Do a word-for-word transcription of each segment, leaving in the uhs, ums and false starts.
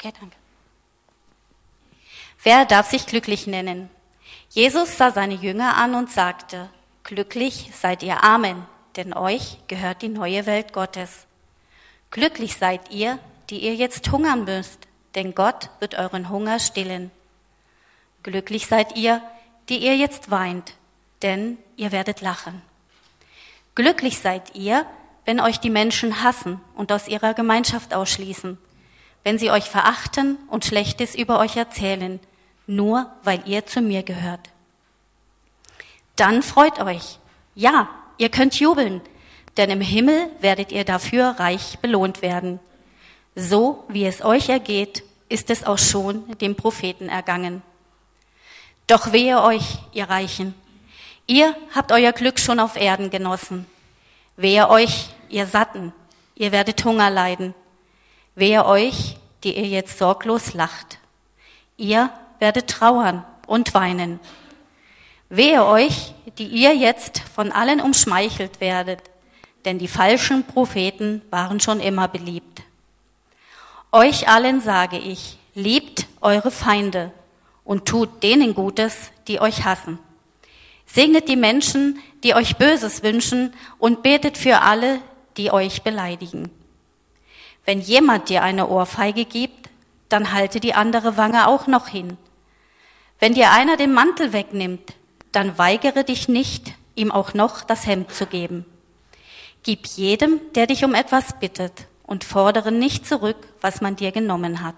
Okay, danke. Wer darf sich glücklich nennen? Jesus sah seine Jünger an und sagte, glücklich seid ihr Armen, denn euch gehört die neue Welt Gottes. Glücklich seid ihr, die ihr jetzt hungern müsst, denn Gott wird euren Hunger stillen. Glücklich seid ihr, die ihr jetzt weint, denn ihr werdet lachen. Glücklich seid ihr, wenn euch die Menschen hassen und aus ihrer Gemeinschaft ausschließen, wenn sie euch verachten und Schlechtes über euch erzählen, nur weil ihr zu mir gehört. Dann freut euch. Ja, ihr könnt jubeln, denn im Himmel werdet ihr dafür reich belohnt werden. So wie es euch ergeht, ist es auch schon dem Propheten ergangen. Doch wehe euch, ihr Reichen. Ihr habt euer Glück schon auf Erden genossen. Wehe euch, ihr Satten, ihr werdet Hunger leiden. Wehe euch, die ihr jetzt sorglos lacht. Ihr werdet trauern und weinen. Wehe euch, die ihr jetzt von allen umschmeichelt werdet, denn die falschen Propheten waren schon immer beliebt. Euch allen sage ich, liebt eure Feinde und tut denen Gutes, die euch hassen. Segnet die Menschen, die euch Böses wünschen und betet für alle, die euch beleidigen. Wenn jemand dir eine Ohrfeige gibt, dann halte die andere Wange auch noch hin. Wenn dir einer den Mantel wegnimmt, dann weigere dich nicht, ihm auch noch das Hemd zu geben. Gib jedem, der dich um etwas bittet, und fordere nicht zurück, was man dir genommen hat.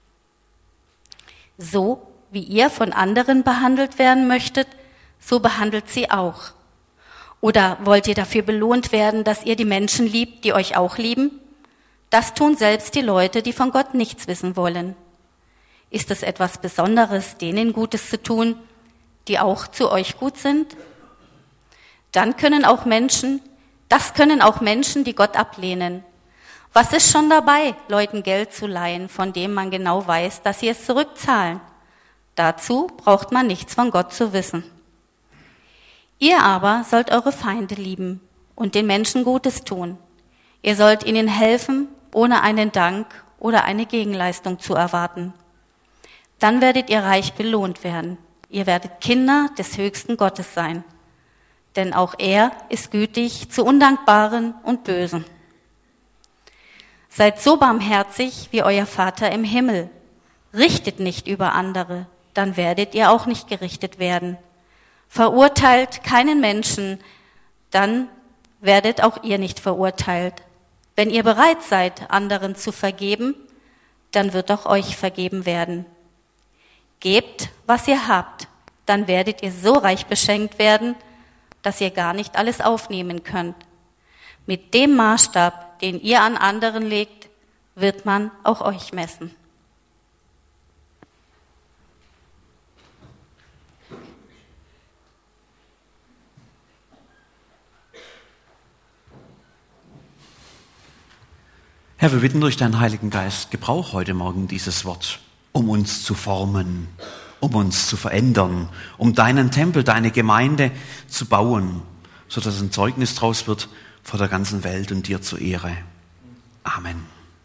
So wie ihr von anderen behandelt werden möchtet, so behandelt sie auch. Oder wollt ihr dafür belohnt werden, dass ihr die Menschen liebt, die euch auch lieben? Das tun selbst die Leute, die von Gott nichts wissen wollen. Ist es etwas Besonderes, denen Gutes zu tun, die auch zu euch gut sind? Dann können auch Menschen, das können auch Menschen, die Gott ablehnen. Was ist schon dabei, Leuten Geld zu leihen, von dem man genau weiß, dass sie es zurückzahlen? Dazu braucht man nichts von Gott zu wissen. Ihr aber sollt eure Feinde lieben und den Menschen Gutes tun. Ihr sollt ihnen helfen, ohne einen Dank oder eine Gegenleistung zu erwarten. Dann werdet ihr reich belohnt werden. Ihr werdet Kinder des höchsten Gottes sein. Denn auch er ist gütig zu Undankbaren und Bösen. Seid so barmherzig wie euer Vater im Himmel. Richtet nicht über andere, dann werdet ihr auch nicht gerichtet werden. Verurteilt keinen Menschen, dann werdet auch ihr nicht verurteilt. Wenn ihr bereit seid, anderen zu vergeben, dann wird auch euch vergeben werden. Gebt, was ihr habt, dann werdet ihr so reich beschenkt werden, dass ihr gar nicht alles aufnehmen könnt. Mit dem Maßstab, den ihr an anderen legt, wird man auch euch messen. Herr, wir bitten durch deinen Heiligen Geist, gebrauch heute Morgen dieses Wort, um uns zu formen, um uns zu verändern, um deinen Tempel, deine Gemeinde zu bauen, sodass ein Zeugnis draus wird vor der ganzen Welt und dir zur Ehre. Amen.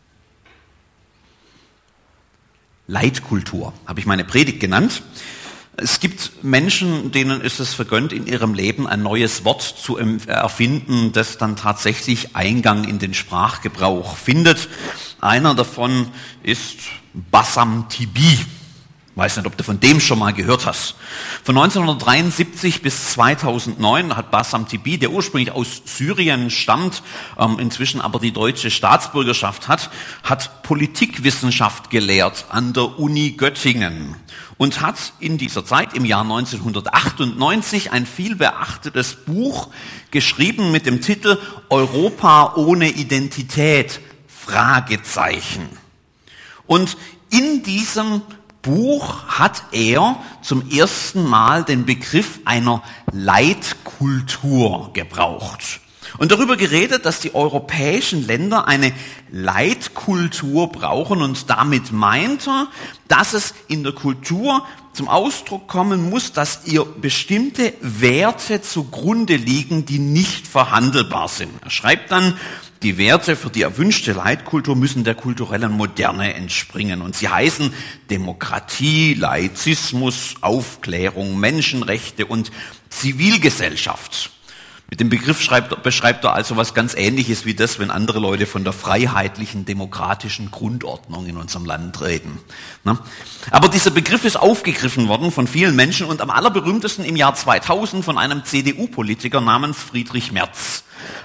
Leitkultur habe ich meine Predigt genannt. Es gibt Menschen, denen ist es vergönnt, in ihrem Leben ein neues Wort zu erfinden, das dann tatsächlich Eingang in den Sprachgebrauch findet. Einer davon ist Bassam Tibi. Ich weiß nicht, ob du von dem schon mal gehört hast. Von neunzehnhundertdreiundsiebzig bis zweitausendneun hat Bassam Tibi, der ursprünglich aus Syrien stammt, ähm, inzwischen aber die deutsche Staatsbürgerschaft hat, hat Politikwissenschaft gelehrt an der Uni Göttingen und hat in dieser Zeit, im Jahr neunzehnhundertachtundneunzig, ein viel beachtetes Buch geschrieben mit dem Titel Europa ohne Identität? Fragezeichen. Und in diesem Buch hat er zum ersten Mal den Begriff einer Leitkultur gebraucht und darüber geredet, dass die europäischen Länder eine Leitkultur brauchen, und damit meint er, dass es in der Kultur zum Ausdruck kommen muss, dass ihr bestimmte Werte zugrunde liegen, die nicht verhandelbar sind. Er schreibt dann, Die Werte für die erwünschte Leitkultur müssen der kulturellen Moderne entspringen. Und sie heißen Demokratie, Laizismus, Aufklärung, Menschenrechte und Zivilgesellschaft. Mit dem Begriff schreibt, beschreibt er also was ganz Ähnliches wie das, wenn andere Leute von der freiheitlichen, demokratischen Grundordnung in unserem Land reden. Aber dieser Begriff ist aufgegriffen worden von vielen Menschen und am allerberühmtesten im Jahr zweitausend von einem C D U-Politiker namens Friedrich Merz,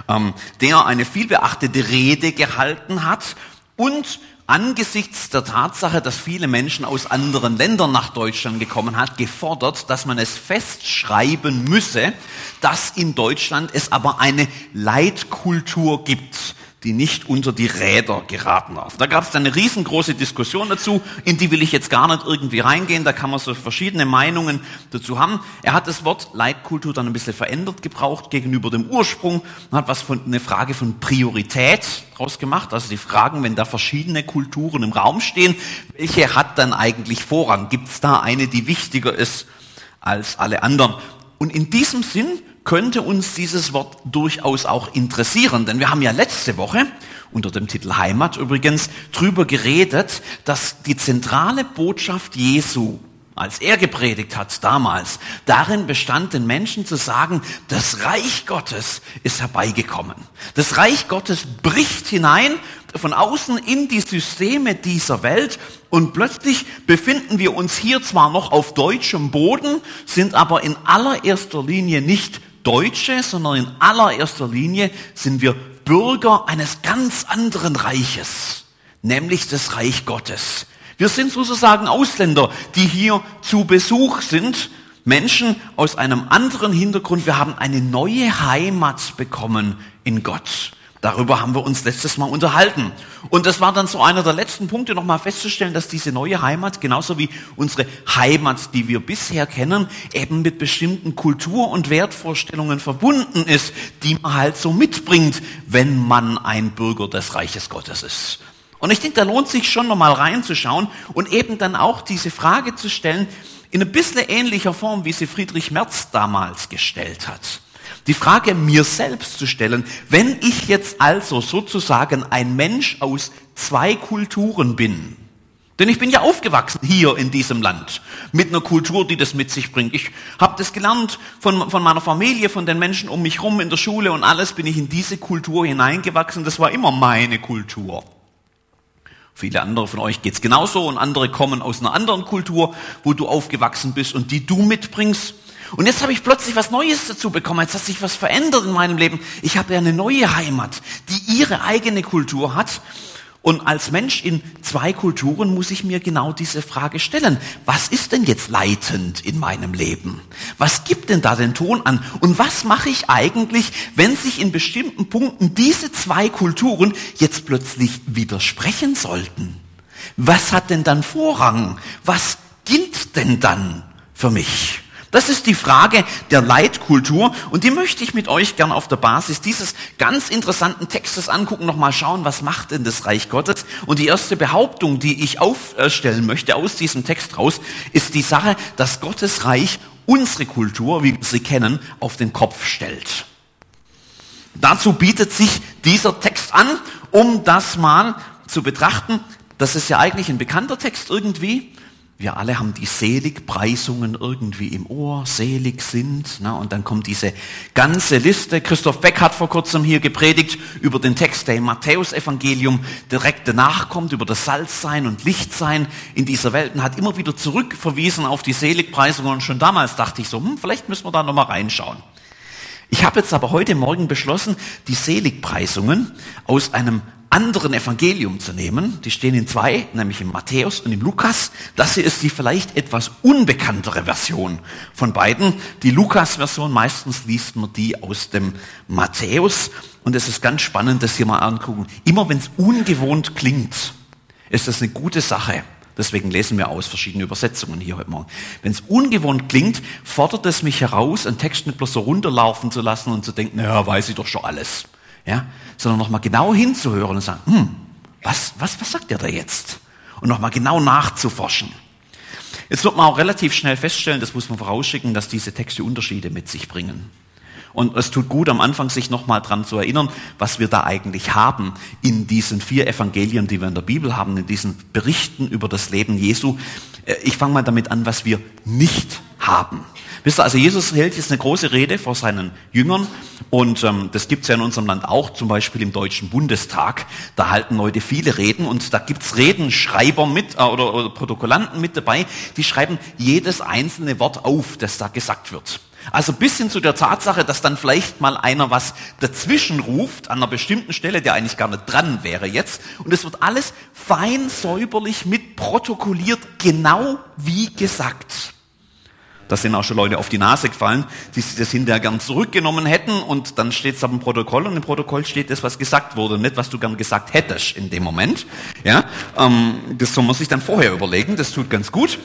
der eine vielbeachtete Rede gehalten hat und angesichts der Tatsache, dass viele Menschen aus anderen Ländern nach Deutschland gekommen hat, gefordert, dass man es festschreiben müsse, dass in Deutschland es aber eine Leitkultur gibt, die nicht unter die Räder geraten darf. Da gab es eine riesengroße Diskussion dazu, in die will ich jetzt gar nicht irgendwie reingehen, da kann man so verschiedene Meinungen dazu haben. Er hat das Wort Leitkultur dann ein bisschen verändert gebraucht gegenüber dem Ursprung und hat was von, eine Frage von Priorität draus gemacht, also die Fragen, wenn da verschiedene Kulturen im Raum stehen, welche hat dann eigentlich Vorrang? Gibt es da eine, die wichtiger ist als alle anderen? Und in diesem Sinn könnte uns dieses Wort durchaus auch interessieren, denn wir haben ja letzte Woche, unter dem Titel Heimat übrigens, drüber geredet, dass die zentrale Botschaft Jesu, als er gepredigt hat damals, darin bestand, den Menschen zu sagen, das Reich Gottes ist herbeigekommen. Das Reich Gottes bricht hinein von außen in die Systeme dieser Welt und plötzlich befinden wir uns hier zwar noch auf deutschem Boden, sind aber in allererster Linie nicht Deutsche, sondern in allererster Linie sind wir Bürger eines ganz anderen Reiches, nämlich des Reich Gottes. Wir sind sozusagen Ausländer, die hier zu Besuch sind, Menschen aus einem anderen Hintergrund. Wir haben eine neue Heimat bekommen in Gott. Darüber haben wir uns letztes Mal unterhalten. Und das war dann so einer der letzten Punkte, nochmal festzustellen, dass diese neue Heimat, genauso wie unsere Heimat, die wir bisher kennen, eben mit bestimmten Kultur- und Wertvorstellungen verbunden ist, die man halt so mitbringt, wenn man ein Bürger des Reiches Gottes ist. Und ich denke, da lohnt sich schon nochmal reinzuschauen und eben dann auch diese Frage zu stellen, in ein bisschen ähnlicher Form, wie sie Friedrich Merz damals gestellt hat. Die Frage mir selbst zu stellen, wenn ich jetzt also sozusagen ein Mensch aus zwei Kulturen bin, denn ich bin ja aufgewachsen hier in diesem Land mit einer Kultur, die das mit sich bringt. Ich habe das gelernt von, von meiner Familie, von den Menschen um mich rum in der Schule und alles bin ich in diese Kultur hineingewachsen. Das war immer meine Kultur. Viele andere von euch geht's genauso und andere kommen aus einer anderen Kultur, wo du aufgewachsen bist und die du mitbringst. Und jetzt habe ich plötzlich was Neues dazu bekommen, jetzt hat sich was verändert in meinem Leben. Ich habe ja eine neue Heimat, die ihre eigene Kultur hat. Und als Mensch in zwei Kulturen muss ich mir genau diese Frage stellen. Was ist denn jetzt leitend in meinem Leben? Was gibt denn da den Ton an? Und was mache ich eigentlich, wenn sich in bestimmten Punkten diese zwei Kulturen jetzt plötzlich widersprechen sollten? Was hat denn dann Vorrang? Was gilt denn dann für mich? Das ist die Frage der Leitkultur und die möchte ich mit euch gern auf der Basis dieses ganz interessanten Textes angucken, nochmal schauen, was macht denn das Reich Gottes? Und die erste Behauptung, die ich aufstellen möchte aus diesem Text raus, ist die Sache, dass Gottes Reich unsere Kultur, wie wir sie kennen, auf den Kopf stellt. Dazu bietet sich dieser Text an, um das mal zu betrachten. Das ist ja eigentlich ein bekannter Text irgendwie. Wir alle haben die Seligpreisungen irgendwie im Ohr, selig sind, ne? Und dann kommt diese ganze Liste. Christoph Beck hat vor kurzem hier gepredigt über den Text, der im Matthäusevangelium direkt danach kommt, über das Salzsein und Lichtsein in dieser Welt und hat immer wieder zurückverwiesen auf die Seligpreisungen. Und schon damals dachte ich so, hm, vielleicht müssen wir da nochmal reinschauen. Ich habe jetzt aber heute Morgen beschlossen, die Seligpreisungen aus einem anderen Evangelium zu nehmen. Die stehen in zwei, nämlich im Matthäus und im Lukas. Das hier ist die vielleicht etwas unbekanntere Version von beiden. Die Lukas-Version, meistens liest man die aus dem Matthäus. Und es ist ganz spannend, das hier mal angucken. Immer wenn es ungewohnt klingt, ist das eine gute Sache. Deswegen lesen wir aus verschiedene Übersetzungen hier heute Morgen. Wenn es ungewohnt klingt, fordert es mich heraus, einen Text nicht bloß so runterlaufen zu lassen und zu denken, naja, weiß ich doch schon alles. Ja, sondern nochmal genau hinzuhören und sagen, hm, was, was, was sagt der da jetzt? Und nochmal genau nachzuforschen. Jetzt wird man auch relativ schnell feststellen, das muss man vorausschicken, dass diese Texte Unterschiede mit sich bringen. Und es tut gut, am Anfang sich nochmal dran zu erinnern, was wir da eigentlich haben in diesen vier Evangelien, die wir in der Bibel haben, in diesen Berichten über das Leben Jesu. Ich fange mal damit an, was wir nicht haben. Wisst ihr, also Jesus hält jetzt eine große Rede vor seinen Jüngern und ähm, das gibt's ja in unserem Land auch, zum Beispiel im Deutschen Bundestag. Da halten Leute viele Reden und da gibt's Redenschreiber mit äh, oder, oder Protokollanten mit dabei, die schreiben jedes einzelne Wort auf, das da gesagt wird. Also bis hin zu der Tatsache, dass dann vielleicht mal einer was dazwischen ruft an einer bestimmten Stelle, der eigentlich gar nicht dran wäre jetzt. Und es wird alles fein säuberlich mit protokolliert, genau wie gesagt. Da sind auch schon Leute auf die Nase gefallen, die sich das hinterher gern zurückgenommen hätten und dann steht es auf dem Protokoll und im Protokoll steht das, was gesagt wurde, nicht was du gern gesagt hättest in dem Moment. Ja, ähm, das soll man sich dann vorher überlegen, das tut ganz gut.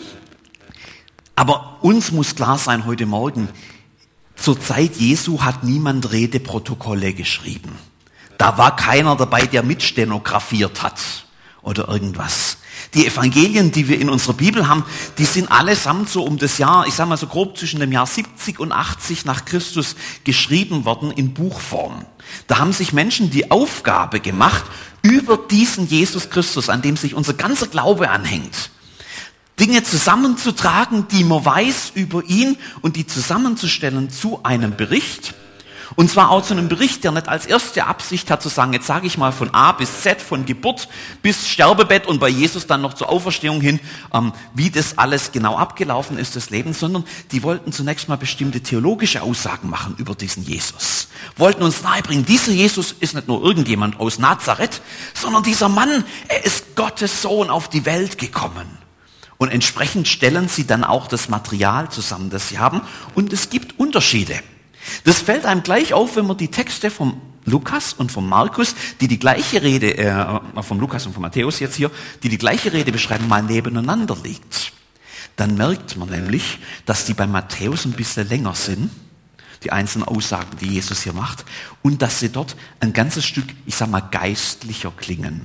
Aber uns muss klar sein heute Morgen, zur Zeit Jesu hat niemand Redeprotokolle geschrieben. Da war keiner dabei, der mitstenografiert hat oder irgendwas. Die Evangelien, die wir in unserer Bibel haben, die sind allesamt so um das Jahr, ich sag mal so grob zwischen dem Jahr siebzig und achtzig nach Christus geschrieben worden in Buchform. Da haben sich Menschen die Aufgabe gemacht, über diesen Jesus Christus, an dem sich unser ganzer Glaube anhängt, Dinge zusammenzutragen, die man weiß über ihn und die zusammenzustellen zu einem Bericht. Und zwar auch zu einem Bericht, der nicht als erste Absicht hat zu sagen, jetzt sage ich mal von A bis Z, von Geburt bis Sterbebett und bei Jesus dann noch zur Auferstehung hin, ähm, wie das alles genau abgelaufen ist, das Leben, sondern die wollten zunächst mal bestimmte theologische Aussagen machen über diesen Jesus. Wollten uns nahebringen, dieser Jesus ist nicht nur irgendjemand aus Nazareth, sondern dieser Mann, er ist Gottes Sohn auf die Welt gekommen. Und entsprechend stellen sie dann auch das Material zusammen, das sie haben. Und es gibt Unterschiede. Das fällt einem gleich auf, wenn man die Texte vom Lukas und vom Markus, die die gleiche Rede, äh, vom Lukas und von Matthäus jetzt hier, die die gleiche Rede beschreiben, mal nebeneinander legt. Dann merkt man nämlich, dass die bei Matthäus ein bisschen länger sind, die einzelnen Aussagen, die Jesus hier macht, und dass sie dort ein ganzes Stück, ich sag mal, geistlicher klingen.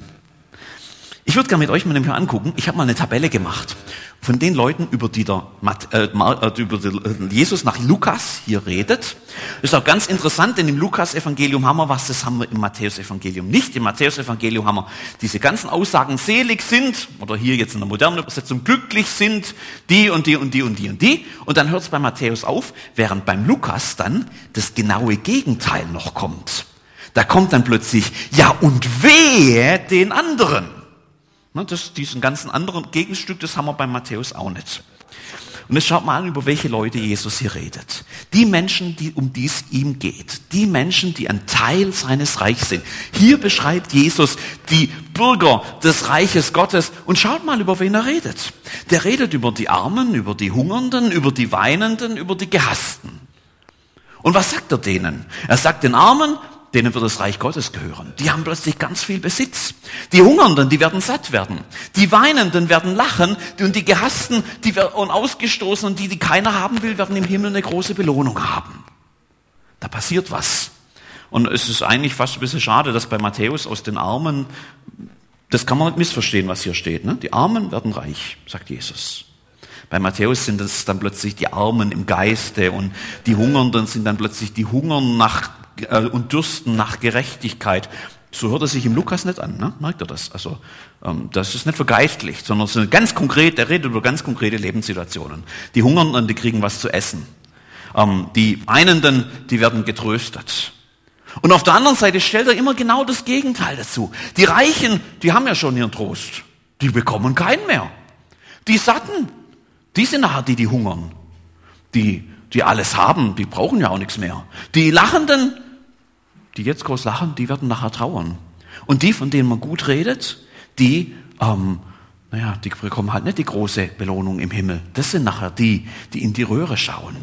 Ich würde gerne mit euch mal nämlich angucken, ich habe mal eine Tabelle gemacht von den Leuten, über die der Mat, äh, über den Jesus nach Lukas hier redet. Das ist auch ganz interessant, denn im Lukas-Evangelium haben wir was, das haben wir im Matthäus-Evangelium nicht. Im Matthäus-Evangelium haben wir diese ganzen Aussagen, selig sind, oder hier jetzt in der modernen Übersetzung, glücklich sind, die und die und die und die und die. Und dann hört es bei Matthäus auf, während beim Lukas dann das genaue Gegenteil noch kommt. Da kommt dann plötzlich, ja und wehe den anderen. Das, diesen ganzen anderen Gegenstück, das haben wir bei Matthäus auch nicht. Und jetzt schaut mal an, über welche Leute Jesus hier redet. Die Menschen, die, um die es ihm geht. Die Menschen, die ein Teil seines Reichs sind. Hier beschreibt Jesus die Bürger des Reiches Gottes. Und schaut mal, über wen er redet. Der redet über die Armen, über die Hungernden, über die Weinenden, über die Gehassten. Und was sagt er denen? Er sagt den Armen, denen wird das Reich Gottes gehören. Die haben plötzlich ganz viel Besitz. Die Hungernden, die werden satt werden. Die Weinenden werden lachen und die Gehassten die und Ausgestoßenen, die, die keiner haben will, werden im Himmel eine große Belohnung haben. Da passiert was. Und es ist eigentlich fast ein bisschen schade, dass bei Matthäus aus den Armen, das kann man nicht missverstehen, was hier steht. Ne? Die Armen werden reich, sagt Jesus. Bei Matthäus sind es dann plötzlich die Armen im Geiste und die Hungernden sind dann plötzlich die Hungern nach und dürsten nach Gerechtigkeit. So hört er sich im Lukas nicht an, ne? Merkt ihr das? Also ähm, das ist nicht vergeistlicht, sondern es ist ganz konkret, er redet über ganz konkrete Lebenssituationen. Die Hungernden, die kriegen was zu essen. Ähm, die Weinenden, die werden getröstet. Und auf der anderen Seite stellt er immer genau das Gegenteil dazu. Die Reichen, die haben ja schon ihren Trost. Die bekommen keinen mehr. Die Satten, die sind nachher die, die hungern. Die, die alles haben, die brauchen ja auch nichts mehr. Die Lachenden, die jetzt groß lachen, die werden nachher trauern. Und die, von denen man gut redet, die, ähm, naja, die bekommen halt nicht die große Belohnung im Himmel. Das sind nachher die, die in die Röhre schauen.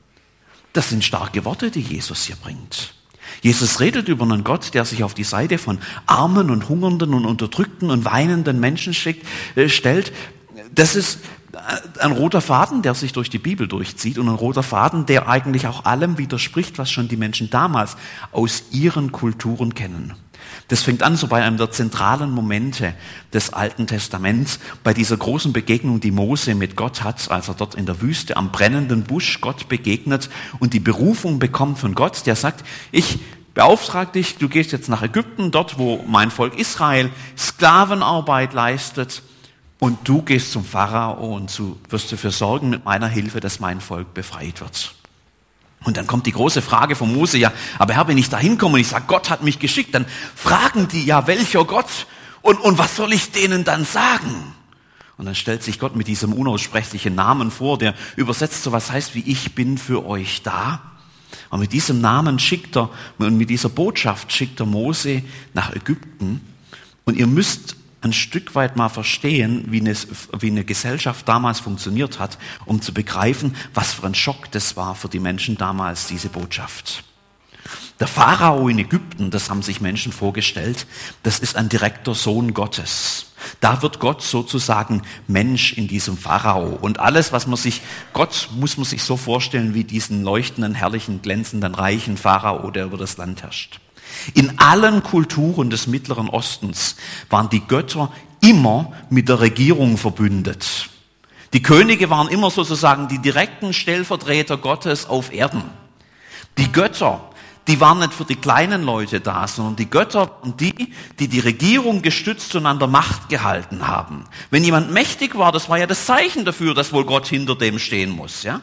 Das sind starke Worte, die Jesus hier bringt. Jesus redet über einen Gott, der sich auf die Seite von armen und hungernden und unterdrückten und weinenden Menschen schickt, äh, stellt. Das ist ein roter Faden, der sich durch die Bibel durchzieht und ein roter Faden, der eigentlich auch allem widerspricht, was schon die Menschen damals aus ihren Kulturen kennen. Das fängt an so bei einem der zentralen Momente des Alten Testaments, bei dieser großen Begegnung, die Mose mit Gott hat, als er dort in der Wüste am brennenden Busch Gott begegnet und die Berufung bekommt von Gott, der sagt, ich beauftrage dich, du gehst jetzt nach Ägypten, dort wo mein Volk Israel Sklavenarbeit leistet, und du gehst zum Pharao und du wirst dafür sorgen mit meiner Hilfe, dass mein Volk befreit wird. Und dann kommt die große Frage von Mose, ja, aber Herr, wenn ich da hinkomme und ich sage, Gott hat mich geschickt, dann fragen die, ja, welcher Gott? Und, und was soll ich denen dann sagen? Und dann stellt sich Gott mit diesem unaussprechlichen Namen vor, der übersetzt so was heißt wie, ich bin für euch da. Und mit diesem Namen schickt er, und mit dieser Botschaft schickt er Mose nach Ägypten. Und ihr müsst ein Stück weit mal verstehen, wie eine, wie eine Gesellschaft damals funktioniert hat, um zu begreifen, was für ein Schock das war für die Menschen damals, diese Botschaft. Der Pharao in Ägypten, das haben sich Menschen vorgestellt, das ist ein direkter Sohn Gottes. Da wird Gott sozusagen Mensch in diesem Pharao. Und alles, was man sich, Gott muss man sich so vorstellen wie diesen leuchtenden, herrlichen, glänzenden, reichen Pharao, der über das Land herrscht. In allen Kulturen des Mittleren Ostens waren die Götter immer mit der Regierung verbündet. Die Könige waren immer sozusagen die direkten Stellvertreter Gottes auf Erden. Die Götter, die waren nicht für die kleinen Leute da, sondern die Götter und die, die die Regierung gestützt und an der Macht gehalten haben. Wenn jemand mächtig war, das war ja das Zeichen dafür, dass wohl Gott hinter dem stehen muss, ja?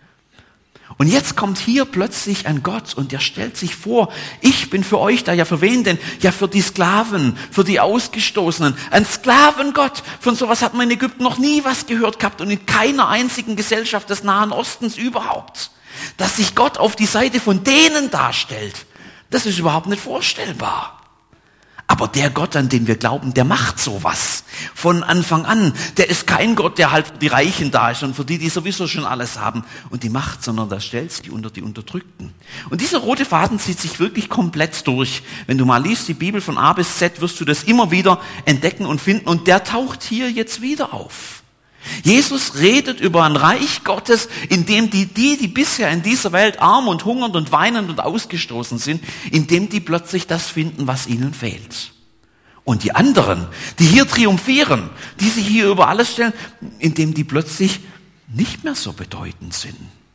Und jetzt kommt hier plötzlich ein Gott und der stellt sich vor, ich bin für euch da, ja für wen denn? Ja für die Sklaven, für die Ausgestoßenen. Ein Sklavengott, von sowas hat man in Ägypten noch nie was gehört gehabt und in keiner einzigen Gesellschaft des Nahen Ostens überhaupt. Dass sich Gott auf die Seite von denen darstellt, das ist überhaupt nicht vorstellbar. Aber der Gott, an den wir glauben, der macht sowas von Anfang an. Der ist kein Gott, der halt für die Reichen da ist und für die, die sowieso schon alles haben und die Macht, sondern der stellt sich unter die Unterdrückten. Und dieser rote Faden zieht sich wirklich komplett durch. Wenn du mal liest, die Bibel von A bis Z, wirst du das immer wieder entdecken und finden und der taucht hier jetzt wieder auf. Jesus redet über ein Reich Gottes, in dem die, die, die bisher in dieser Welt arm und hungernd und weinend und ausgestoßen sind, in dem die plötzlich das finden, was ihnen fehlt. Und die anderen, die hier triumphieren, die sich hier über alles stellen, in dem die plötzlich nicht mehr so bedeutend sind.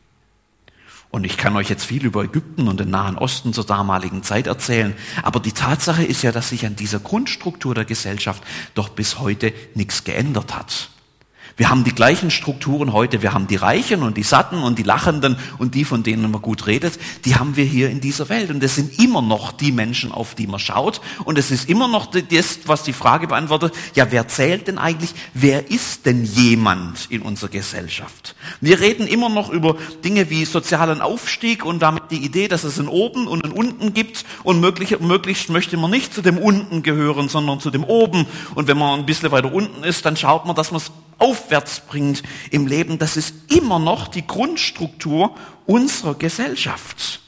Und ich kann euch jetzt viel über Ägypten und den Nahen Osten zur damaligen Zeit erzählen, aber die Tatsache ist ja, dass sich an dieser Grundstruktur der Gesellschaft doch bis heute nichts geändert hat. Wir haben die gleichen Strukturen heute. Wir haben die Reichen und die Satten und die Lachenden und die, von denen man gut redet, die haben wir hier in dieser Welt. Und es sind immer noch die Menschen, auf die man schaut. Und es ist immer noch das, was die Frage beantwortet, ja, wer zählt denn eigentlich? Wer ist denn jemand in unserer Gesellschaft? Wir reden immer noch über Dinge wie sozialen Aufstieg und damit die Idee, dass es ein Oben und ein Unten gibt. Und möglich, möglichst möchte man nicht zu dem Unten gehören, sondern zu dem Oben. Und wenn man ein bisschen weiter unten ist, dann schaut man, dass man es aufwärts bringt im Leben. Das ist immer noch die Grundstruktur unserer Gesellschaft.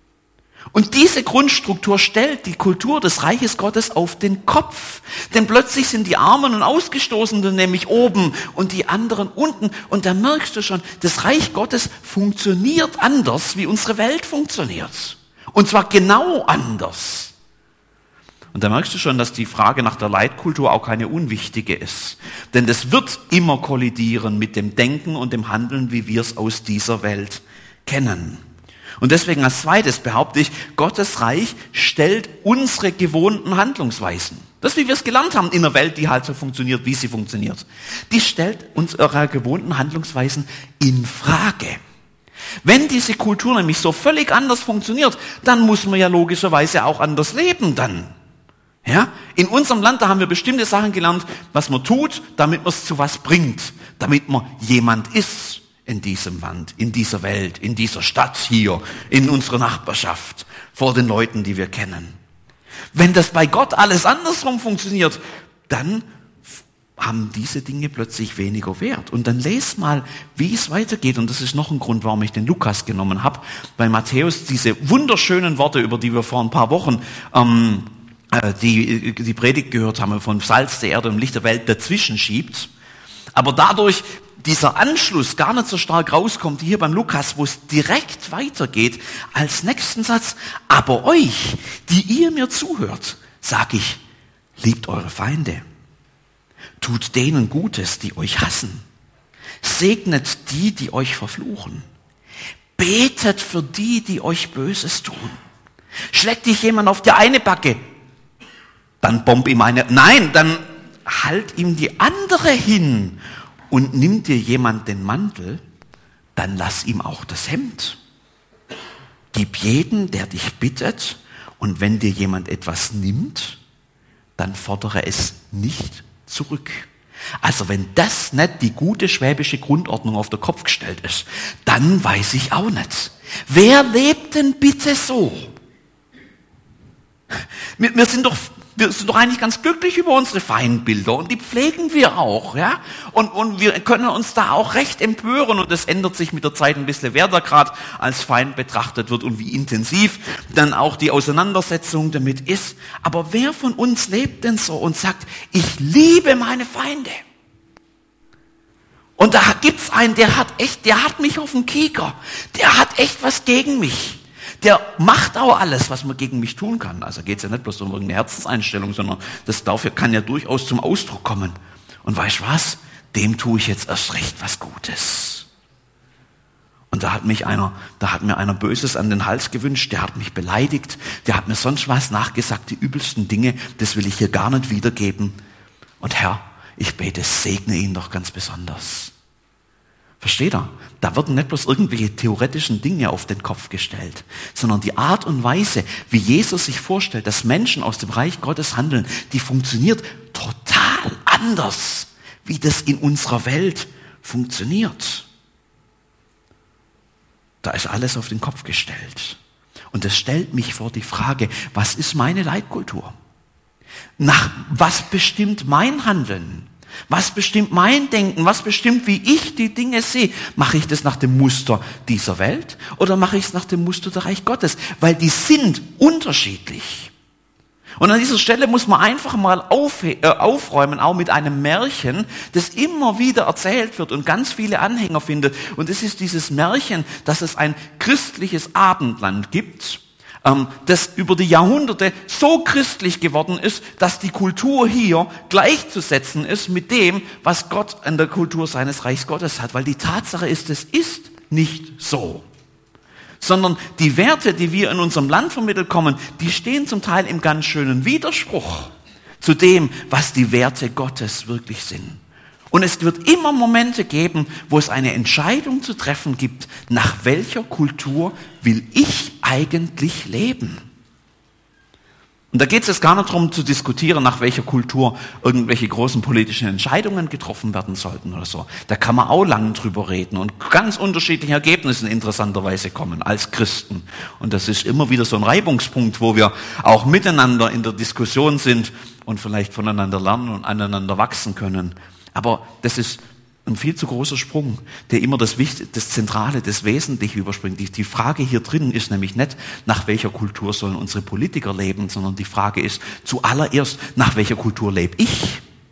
Und diese Grundstruktur stellt die Kultur des Reiches Gottes auf den Kopf. Denn plötzlich sind die Armen und Ausgestoßenen nämlich oben und die anderen unten. Und da merkst du schon, das Reich Gottes funktioniert anders, wie unsere Welt funktioniert. Und zwar genau anders. Und da merkst du schon, dass die Frage nach der Leitkultur auch keine unwichtige ist. Denn das wird immer kollidieren mit dem Denken und dem Handeln, wie wir es aus dieser Welt kennen. Und deswegen als zweites behaupte ich, Gottes Reich stellt unsere gewohnten Handlungsweisen. Das, wie wir es gelernt haben in einer Welt, die halt so funktioniert, wie sie funktioniert. Die stellt unsere gewohnten Handlungsweisen in Frage. Wenn diese Kultur nämlich so völlig anders funktioniert, dann muss man ja logischerweise auch anders leben dann. Ja, in unserem Land, da haben wir bestimmte Sachen gelernt, was man tut, damit man es zu was bringt, damit man jemand ist in diesem Land, in dieser Welt, in dieser Stadt hier, in unserer Nachbarschaft, vor den Leuten, die wir kennen. Wenn das bei Gott alles andersrum funktioniert, dann haben diese Dinge plötzlich weniger Wert. Und dann lest mal, wie es weitergeht. Und das ist noch ein Grund, warum ich den Lukas genommen habe. Bei Matthäus diese wunderschönen Worte, über die wir vor ein paar Wochen ähm, die die Predigt gehört haben, von Salz der Erde und Licht der Welt dazwischen schiebt. Aber dadurch dieser Anschluss gar nicht so stark rauskommt, hier beim Lukas, wo es direkt weitergeht, als nächsten Satz, aber euch, die ihr mir zuhört, sag ich, liebt eure Feinde. Tut denen Gutes, die euch hassen. Segnet die, die euch verfluchen. Betet für die, die euch Böses tun. Schlägt dich jemand auf die eine Backe, dann bomb ihm eine. Nein, dann halt ihm die andere hin. Und nimmt dir jemand den Mantel, dann lass ihm auch das Hemd. Gib jeden, der dich bittet, und wenn dir jemand etwas nimmt, dann fordere es nicht zurück. Also wenn das nicht die gute schwäbische Grundordnung auf den Kopf gestellt ist, dann weiß ich auch nicht. Wer lebt denn bitte so? Wir, wir sind doch, wir sind doch eigentlich ganz glücklich über unsere Feindbilder und die pflegen wir auch, ja? Und, und wir können uns da auch recht empören und es ändert sich mit der Zeit ein bisschen, wer da gerade als Feind betrachtet wird und wie intensiv dann auch die Auseinandersetzung damit ist. Aber wer von uns lebt denn so und sagt, ich liebe meine Feinde? Und da gibt's einen, der hat echt, der hat mich auf dem Kieker, der hat echt was gegen mich. Der macht auch alles, was man gegen mich tun kann. Also geht es ja nicht bloß um irgendeine Herzenseinstellung, sondern das darf, kann ja durchaus zum Ausdruck kommen. Und weißt du was? Dem tue ich jetzt erst recht was Gutes. Und da hat mich einer, da hat mir einer Böses an den Hals gewünscht, der hat mich beleidigt, der hat mir sonst was nachgesagt, die übelsten Dinge, das will ich hier gar nicht wiedergeben. Und Herr, ich bete, segne ihn doch ganz besonders. Versteht ihr? Da werden nicht bloß irgendwelche theoretischen Dinge auf den Kopf gestellt, sondern die Art und Weise, wie Jesus sich vorstellt, dass Menschen aus dem Reich Gottes handeln, die funktioniert total anders, wie das in unserer Welt funktioniert. Da ist alles auf den Kopf gestellt. Und das stellt mich vor die Frage, was ist meine Leitkultur? Nach was bestimmt mein Handeln? Was bestimmt mein Denken? Was bestimmt, wie ich die Dinge sehe? Mache ich das nach dem Muster dieser Welt oder mache ich es nach dem Muster des Reich Gottes? Weil die sind unterschiedlich. Und an dieser Stelle muss man einfach mal auf, äh, aufräumen, auch mit einem Märchen, das immer wieder erzählt wird und ganz viele Anhänger findet. Und es ist dieses Märchen, dass es ein christliches Abendland gibt, das über die Jahrhunderte so christlich geworden ist, dass die Kultur hier gleichzusetzen ist mit dem, was Gott an der Kultur seines Reichs Gottes hat. Weil die Tatsache ist, es ist nicht so. Sondern die Werte, die wir in unserem Land vermittelt kommen, die stehen zum Teil im ganz schönen Widerspruch zu dem, was die Werte Gottes wirklich sind. Und es wird immer Momente geben, wo es eine Entscheidung zu treffen gibt, nach welcher Kultur will ich eigentlich leben? Und da geht es jetzt gar nicht darum zu diskutieren, nach welcher Kultur irgendwelche großen politischen Entscheidungen getroffen werden sollten oder so. Da kann man auch lang drüber reden und ganz unterschiedliche Ergebnisse interessanterweise kommen als Christen. Und das ist immer wieder so ein Reibungspunkt, wo wir auch miteinander in der Diskussion sind und vielleicht voneinander lernen und aneinander wachsen können. Aber das ist ein viel zu großer Sprung, der immer das Wichtige, das Zentrale, das Wesentliche überspringt. Die, die Frage hier drin ist nämlich nicht, nach welcher Kultur sollen unsere Politiker leben, sondern die Frage ist zuallererst, nach welcher Kultur lebe ich?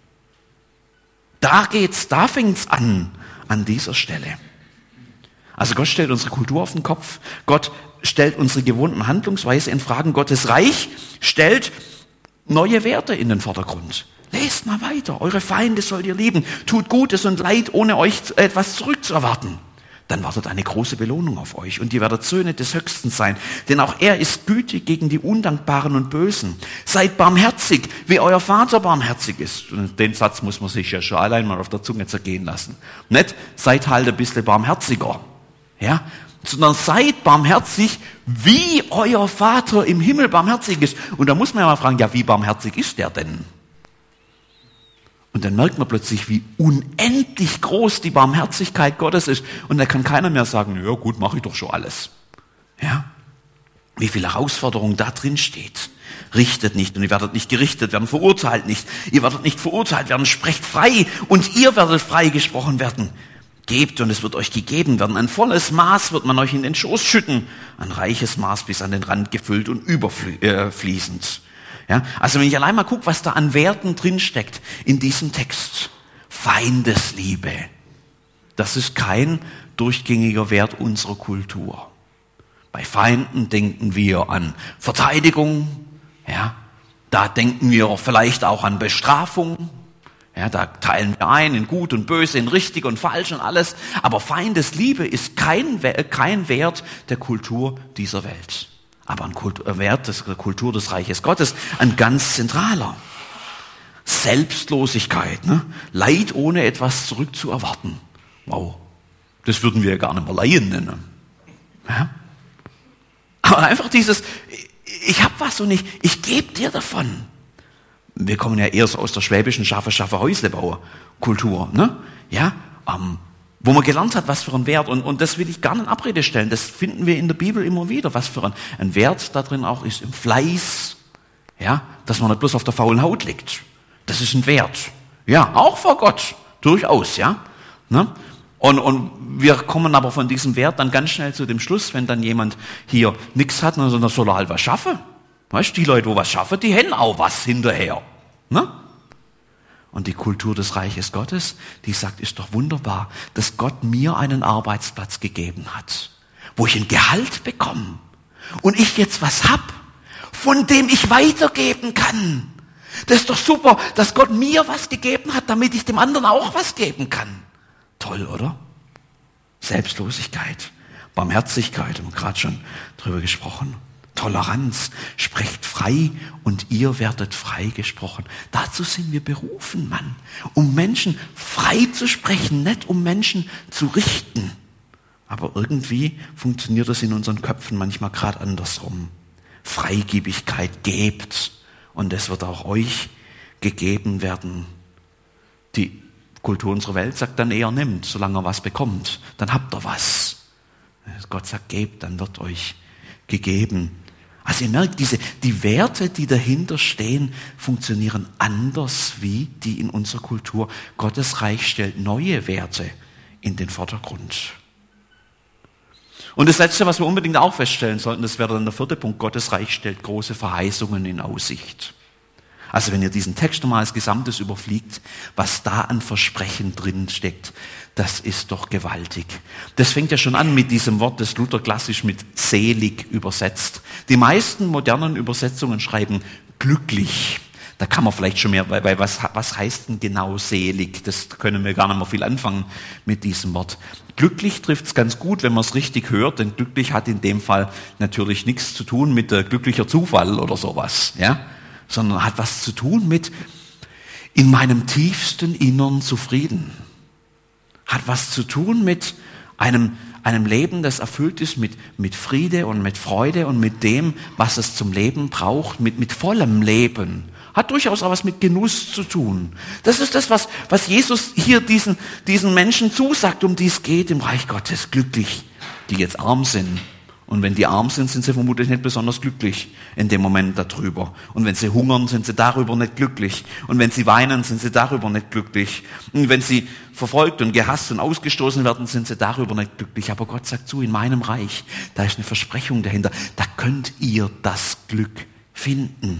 Da geht's, da fängt's an, an dieser Stelle. Also Gott stellt unsere Kultur auf den Kopf. Gott stellt unsere gewohnten Handlungsweise in Fragen. Gottes Reich stellt neue Werte in den Vordergrund. Lest mal weiter. Eure Feinde sollt ihr lieben. Tut Gutes und Leid, ohne euch etwas zurückzuerwarten. Dann wartet eine große Belohnung auf euch und ihr werdet Söhne des Höchsten sein. Denn auch er ist gütig gegen die Undankbaren und Bösen. Seid barmherzig, wie euer Vater barmherzig ist. Und den Satz muss man sich ja schon allein mal auf der Zunge zergehen lassen. Nicht, seid halt ein bisschen barmherziger. Ja? Sondern seid barmherzig, wie euer Vater im Himmel barmherzig ist. Und da muss man ja mal fragen, ja, wie barmherzig ist der denn? Und dann merkt man plötzlich, wie unendlich groß die Barmherzigkeit Gottes ist. Und da kann keiner mehr sagen, ja gut, mache ich doch schon alles. Ja? Wie viel Herausforderung da drin steht. Richtet nicht und ihr werdet nicht gerichtet werden, verurteilt nicht. Ihr werdet nicht verurteilt werden, sprecht frei und ihr werdet frei gesprochen werden. Gebt und es wird euch gegeben werden. Ein volles Maß wird man euch in den Schoß schütten. Ein reiches Maß bis an den Rand gefüllt und überfließend. Ja, also wenn ich allein mal gucke, was da an Werten drinsteckt in diesem Text. Feindesliebe. Das ist kein durchgängiger Wert unserer Kultur. Bei Feinden denken wir an Verteidigung. Ja, Da denken wir vielleicht auch an Bestrafung. Ja, da teilen wir ein in Gut und Böse, in Richtig und Falsch und alles. Aber Feindesliebe ist kein, kein Wert der Kultur dieser Welt. Aber ein Wert der Kultur des Reiches Gottes, ein ganz zentraler. Selbstlosigkeit, ne? Leid ohne etwas zurückzuerwarten. Wow, das würden wir ja gar nicht mehr Leiden nennen. Ja? Aber einfach dieses, ich habe was und ich, ich gebe dir davon. Wir kommen ja eher so aus der schwäbischen Schaffe, Schaffe, Häuslebauer Kultur, ne? Ja, ähm, wo man gelernt hat, was für ein Wert, und, und das will ich gar nicht in Abrede stellen, das finden wir in der Bibel immer wieder, was für ein, ein Wert da drin auch ist, im Fleiß, ja, dass man nicht bloß auf der faulen Haut liegt. Das ist ein Wert. Ja, auch vor Gott, durchaus, ja. Ne? Und, und wir kommen aber von diesem Wert dann ganz schnell zu dem Schluss, wenn dann jemand hier nichts hat, dann soll er halt was schaffen. Weißt du, die Leute, wo was schaffen, die haben auch was hinterher. Ne? Und die Kultur des Reiches Gottes, die sagt, ist doch wunderbar, dass Gott mir einen Arbeitsplatz gegeben hat, wo ich ein Gehalt bekomme und ich jetzt was hab, von dem ich weitergeben kann. Das ist doch super, dass Gott mir was gegeben hat, damit ich dem anderen auch was geben kann. Toll, oder? Selbstlosigkeit, Barmherzigkeit, haben wir gerade schon drüber gesprochen. Toleranz, sprecht frei und ihr werdet frei gesprochen. Dazu sind wir berufen, Mann. Um Menschen frei zu sprechen, nicht um Menschen zu richten. Aber irgendwie funktioniert das in unseren Köpfen manchmal gerade andersrum. Freigebigkeit gebt und es wird auch euch gegeben werden. Die Kultur unserer Welt sagt dann eher nimmt, solange er was bekommt. Dann habt ihr was. Gott sagt gebt, dann wird euch gegeben. Also ihr merkt, diese, die Werte, die dahinter stehen, funktionieren anders wie die in unserer Kultur. Gottes Reich stellt neue Werte in den Vordergrund. Und das Letzte, was wir unbedingt auch feststellen sollten, das wäre dann der vierte Punkt, Gottes Reich stellt große Verheißungen in Aussicht. Also wenn ihr diesen Text nochmal als Gesamtes überfliegt, was da an Versprechen drin steckt, das ist doch gewaltig. Das fängt ja schon an mit diesem Wort, das Luther klassisch mit selig übersetzt. Die meisten modernen Übersetzungen schreiben glücklich. Da kann man vielleicht schon mehr, weil, weil was, was heißt denn genau selig? Das können wir gar nicht mehr viel anfangen mit diesem Wort. Glücklich trifft es ganz gut, wenn man es richtig hört, denn glücklich hat in dem Fall natürlich nichts zu tun mit äh, glücklicher Zufall oder sowas, ja? Sondern hat was zu tun mit in meinem tiefsten Innern zufrieden. Hat was zu tun mit einem, einem Leben, das erfüllt ist mit, mit Friede und mit Freude und mit dem, was es zum Leben braucht, mit, mit vollem Leben. Hat durchaus auch was mit Genuss zu tun. Das ist das, was, was Jesus hier diesen, diesen Menschen zusagt, um die es geht im Reich Gottes. Glücklich, die jetzt arm sind. Und wenn die arm sind, sind sie vermutlich nicht besonders glücklich in dem Moment darüber. Und wenn sie hungern, sind sie darüber nicht glücklich. Und wenn sie weinen, sind sie darüber nicht glücklich. Und wenn sie verfolgt und gehasst und ausgestoßen werden, sind sie darüber nicht glücklich. Aber Gott sagt zu, in meinem Reich, da ist eine Versprechung dahinter. Da könnt ihr das Glück finden.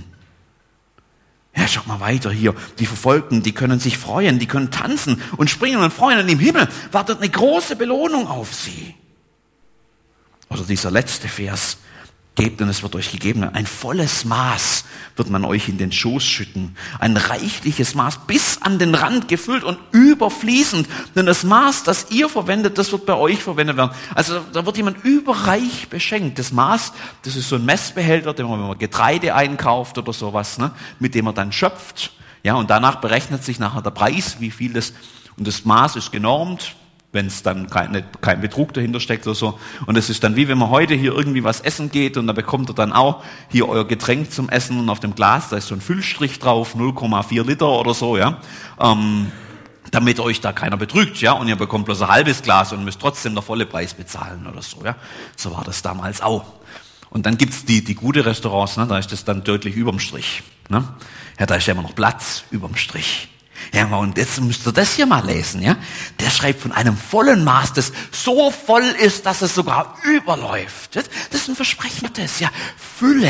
Ja, schaut mal weiter hier. Die Verfolgten, die können sich freuen, die können tanzen und springen und freuen. Und im Himmel wartet eine große Belohnung auf sie. Oder dieser letzte Vers, gebt und es wird euch gegeben. Ein volles Maß wird man euch in den Schoß schütten. Ein reichliches Maß, bis an den Rand gefüllt und überfließend. Denn das Maß, das ihr verwendet, das wird bei euch verwendet werden. Also da wird jemand überreich beschenkt. Das Maß, das ist so ein Messbehälter, den man, wenn man Getreide einkauft oder sowas, ne, mit dem man dann schöpft. Ja, und danach berechnet sich nachher der Preis, wie viel das, und das Maß ist genormt, wenn es dann kein, kein Betrug dahinter steckt oder so. Und es ist dann wie, wenn man heute hier irgendwie was essen geht und da bekommt ihr dann auch hier euer Getränk zum Essen und auf dem Glas, da ist so ein Füllstrich drauf, null Komma vier Liter oder so, ja, ähm, damit euch da keiner betrügt, ja, und ihr bekommt bloß ein halbes Glas und müsst trotzdem der volle Preis bezahlen oder so, ja. So war das damals auch. Und dann gibt's die, die gute Restaurants, ne, da ist das dann deutlich überm Strich, ne. Ja, da ist ja immer noch Platz überm Strich. Ja, und jetzt müsst ihr das hier mal lesen, ja. Der schreibt von einem vollen Maß, das so voll ist, dass es sogar überläuft. Das ist ein Versprechen Gottes, ja. Fülle.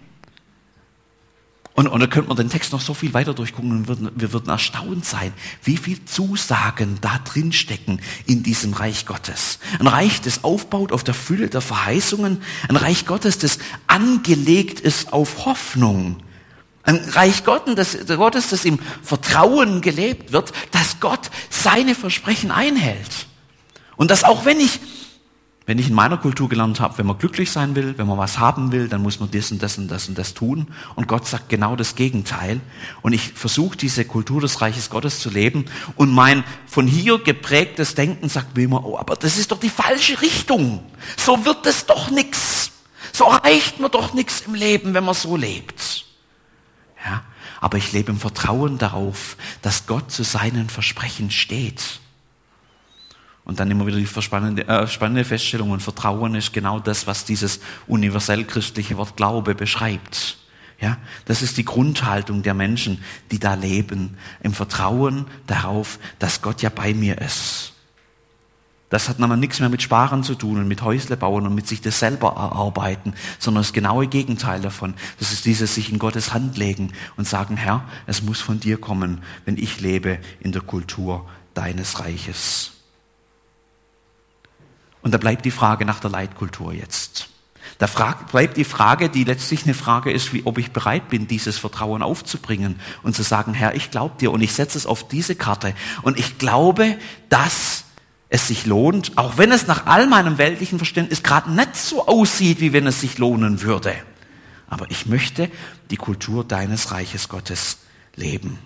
Und, und da könnte man den Text noch so viel weiter durchgucken und würden, wir würden erstaunt sein, wie viel Zusagen da drin stecken in diesem Reich Gottes. Ein Reich, das aufbaut auf der Fülle der Verheißungen. Ein Reich Gottes, das angelegt ist auf Hoffnung. Ein Reich Gottes, das im Vertrauen gelebt wird, dass Gott seine Versprechen einhält. Und dass auch wenn ich, wenn ich in meiner Kultur gelernt habe, wenn man glücklich sein will, wenn man was haben will, dann muss man das und das und das und das tun. Und Gott sagt genau das Gegenteil. Und ich versuche diese Kultur des Reiches Gottes zu leben. Und mein von hier geprägtes Denken sagt mir immer, oh, aber das ist doch die falsche Richtung. So wird es doch nichts. So erreicht man doch nichts im Leben, wenn man so lebt. Ja, aber ich lebe im Vertrauen darauf, dass Gott zu seinen Versprechen steht. Und dann immer wieder die spannende, äh, spannende Feststellung, und Vertrauen ist genau das, was dieses universell christliche Wort Glaube beschreibt. Ja, das ist die Grundhaltung der Menschen, die da leben, im Vertrauen darauf, dass Gott ja bei mir ist. Das hat dann nichts mehr mit Sparen zu tun und mit Häusle bauen und mit sich das selber erarbeiten, sondern das genaue Gegenteil davon. Das ist dieses sich in Gottes Hand legen und sagen, Herr, es muss von dir kommen, wenn ich lebe in der Kultur deines Reiches. Und da bleibt die Frage nach der Leitkultur jetzt. Da bleibt die Frage, die letztlich eine Frage ist, wie, ob ich bereit bin, dieses Vertrauen aufzubringen und zu sagen, Herr, ich glaube dir und ich setze es auf diese Karte. Und ich glaube, dass es sich lohnt, auch wenn es nach all meinem weltlichen Verständnis gerade nicht so aussieht, wie wenn es sich lohnen würde. Aber ich möchte die Kultur deines Reiches Gottes leben.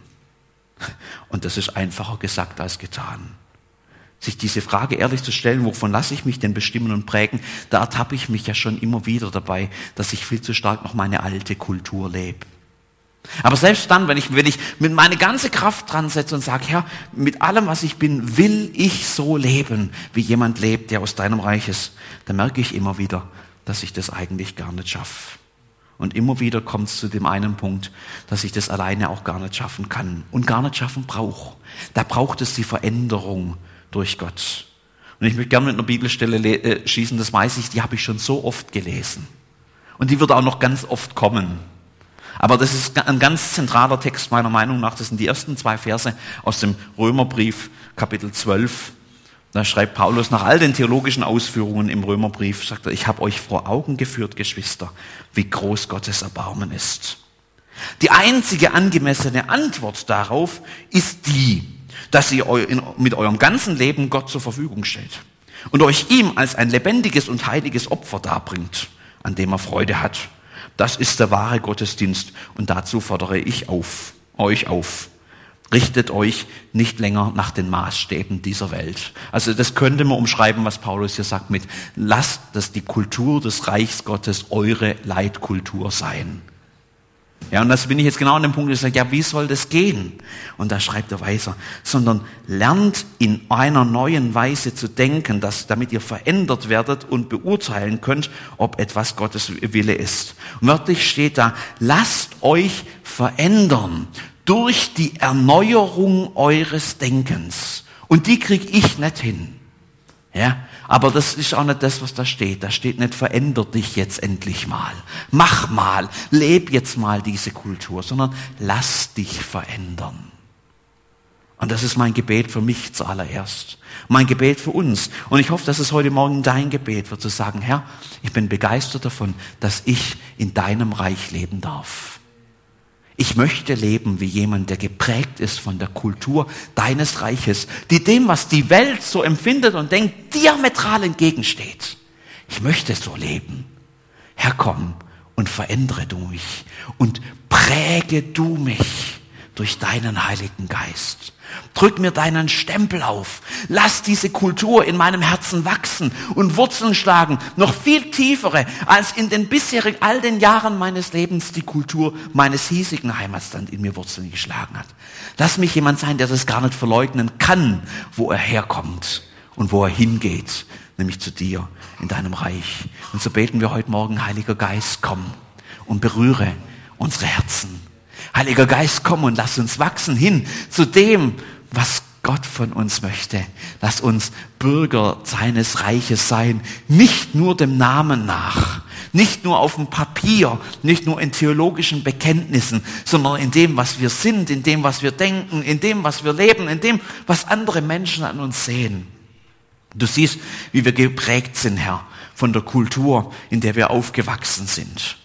Und das ist einfacher gesagt als getan. Sich diese Frage ehrlich zu stellen, wovon lasse ich mich denn bestimmen und prägen, da ertappe ich mich ja schon immer wieder dabei, dass ich viel zu stark noch meine alte Kultur lebe. Aber selbst dann, wenn ich, wenn ich mit meine ganze Kraft dran setze und sage, Herr, mit allem, was ich bin, will ich so leben, wie jemand lebt, der aus deinem Reich ist, dann merke ich immer wieder, dass ich das eigentlich gar nicht schaffe. Und immer wieder kommt es zu dem einen Punkt, dass ich das alleine auch gar nicht schaffen kann und gar nicht schaffen brauche. Da braucht es die Veränderung durch Gott. Und ich möchte gerne mit einer Bibelstelle le- äh, schießen, das weiß ich, die habe ich schon so oft gelesen. Und die wird auch noch ganz oft kommen. Aber das ist ein ganz zentraler Text meiner Meinung nach. Das sind die ersten zwei Verse aus dem Römerbrief, Kapitel zwölf. Da schreibt Paulus nach all den theologischen Ausführungen im Römerbrief, sagt er, ich habe euch vor Augen geführt, Geschwister, wie groß Gottes Erbarmen ist. Die einzige angemessene Antwort darauf ist die, dass ihr mit eurem ganzen Leben Gott zur Verfügung stellt und euch ihm als ein lebendiges und heiliges Opfer darbringt, an dem er Freude hat. Das ist der wahre Gottesdienst und dazu fordere ich auf, euch auf. Richtet euch nicht länger nach den Maßstäben dieser Welt. Also das könnte man umschreiben, was Paulus hier sagt mit, lasst das die Kultur des Reichs Gottes eure Leitkultur sein. Ja, und das bin ich jetzt genau an dem Punkt, wo ich sage, ja, wie soll das gehen? Und da schreibt er weiter, sondern lernt in einer neuen Weise zu denken, dass, damit ihr verändert werdet und beurteilen könnt, ob etwas Gottes Wille ist. Und wörtlich steht da, lasst euch verändern durch die Erneuerung eures Denkens. Und die krieg ich nicht hin. Ja, aber das ist auch nicht das, was da steht. Da steht nicht, veränder dich jetzt endlich mal. Mach mal, leb jetzt mal diese Kultur, sondern lass dich verändern. Und das ist mein Gebet für mich zuallererst. Mein Gebet für uns. Und ich hoffe, dass es heute Morgen dein Gebet wird, zu sagen, Herr, ich bin begeistert davon, dass ich in deinem Reich leben darf. Ich möchte leben wie jemand, der geprägt ist von der Kultur deines Reiches, die dem, was die Welt so empfindet und denkt, diametral entgegensteht. Ich möchte so leben. Herr, komm und verändere du mich und präge du mich durch deinen Heiligen Geist. Drück mir deinen Stempel auf. Lass diese Kultur in meinem Herzen wachsen und Wurzeln schlagen. Noch viel tiefere, als in den bisherigen, all den Jahren meines Lebens die Kultur meines hiesigen Heimatlands in mir Wurzeln geschlagen hat. Lass mich jemand sein, der das gar nicht verleugnen kann, wo er herkommt und wo er hingeht. Nämlich zu dir in deinem Reich. Und so beten wir heute Morgen, Heiliger Geist, komm und berühre unsere Herzen. Heiliger Geist, komm und lass uns wachsen hin zu dem, was Gott von uns möchte. Lass uns Bürger seines Reiches sein, nicht nur dem Namen nach, nicht nur auf dem Papier, nicht nur in theologischen Bekenntnissen, sondern in dem, was wir sind, in dem, was wir denken, in dem, was wir leben, in dem, was andere Menschen an uns sehen. Du siehst, wie wir geprägt sind, Herr, von der Kultur, in der wir aufgewachsen sind.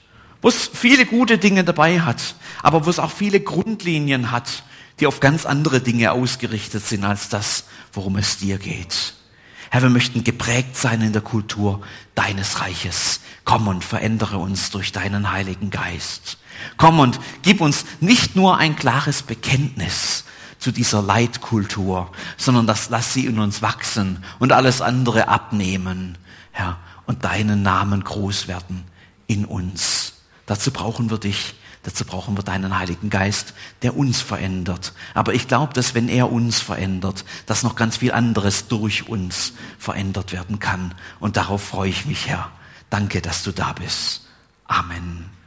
wo es viele gute Dinge dabei hat, aber wo es auch viele Grundlinien hat, die auf ganz andere Dinge ausgerichtet sind als das, worum es dir geht. Herr, wir möchten geprägt sein in der Kultur deines Reiches. Komm und verändere uns durch deinen Heiligen Geist. Komm und gib uns nicht nur ein klares Bekenntnis zu dieser Leitkultur, sondern das, lass sie in uns wachsen und alles andere abnehmen, Herr, und deinen Namen groß werden in uns. Dazu brauchen wir dich. Dazu brauchen wir deinen Heiligen Geist, der uns verändert. Aber ich glaube, dass wenn er uns verändert, dass noch ganz viel anderes durch uns verändert werden kann. Und darauf freue ich mich, Herr. Danke, dass du da bist. Amen.